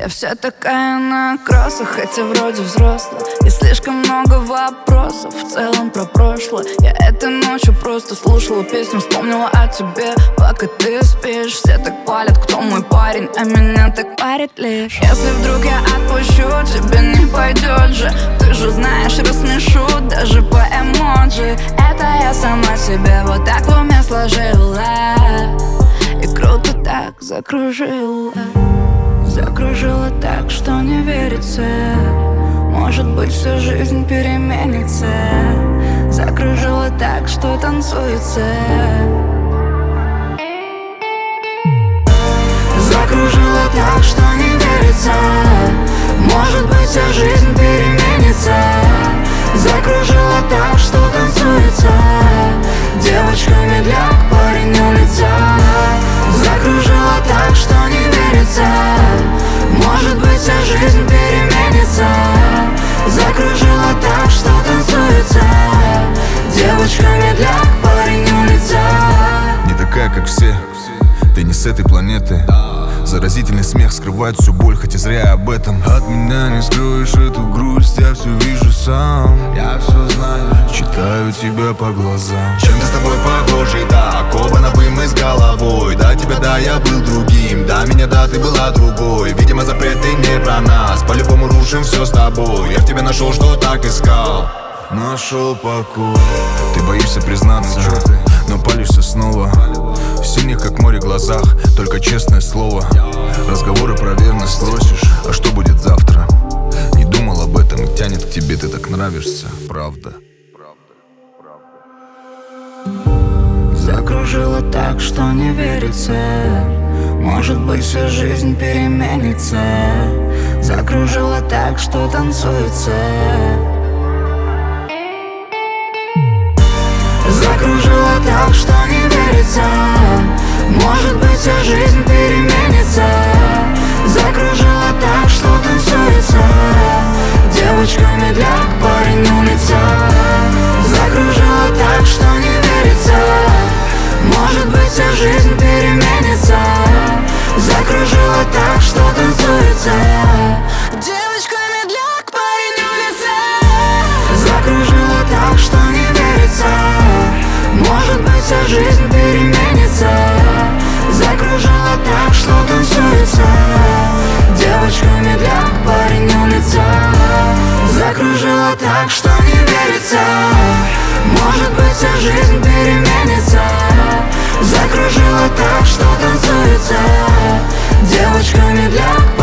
Я вся такая на кроссах, хотя вроде взрослая. И слишком много вопросов в целом про прошлое. Я этой ночью просто слушала песню, вспомнила о тебе. Пока ты спишь, все так палят, кто мой парень, а меня так парит лишь. Если вдруг я отпущу, тебе не пойдет же. Ты же знаешь, рассмешу даже по эмоджи. Это я сама себе вот так в уме сложила. И круто так закружила. Закружила так, что не верится. Может быть, всю жизнь переменится. Закружила так, что танцуется. Закружила так, что не верится. Может быть, вся жизнь переменится. Закружила так, что танцуется. Девочка медляк, парень улица. Закружила так, что не верится. Может быть, вся жизнь переменится. Закружила так, что танцуется. Девочка медляк, парень улица. Не такая, как все, ты не с этой планеты. Заразительный смех скрывает всю боль, хотя зря я об этом. От меня не скроешь эту грусть, я все вижу сам. Я все знаю, читаю тебя по глазам. Чем-то с тобой похожи, да, окованы бы мы с головой. Да, тебя, да, я был другим, да, меня, да, ты была другой. Видимо, запреты не про нас, по-любому рушим все с тобой. Я в тебе нашел, что так искал. Нашел покой. Ты боишься признаться, но палишься снова. В синих, как море, глазах, только честное слово. Разговоры про верность спросишь, а что будет завтра? Не думал об этом и тянет к тебе, ты так нравишься, правда. Закружила так, что не верится. Может быть, всю жизнь переменится. Закружила так, что танцуется. Закружила так, что не верится. Может быть, вся жизнь переменится. Закружила так, что танцуется. Девочка медляк, парень улица. Закружила так, что не верится. Может быть, вся жизнь переменится. Закружила так, что танцуется. Девочка медляк, парень улица. Закружила так, что не верится. Может быть, вся жизнь переменится. Закружила так, что танцуется. Девочка медляк, парень улица. Закружила так, что не верится. Может быть, вся жизнь переменится. Закружила так, что танцуется. Девочка медляк,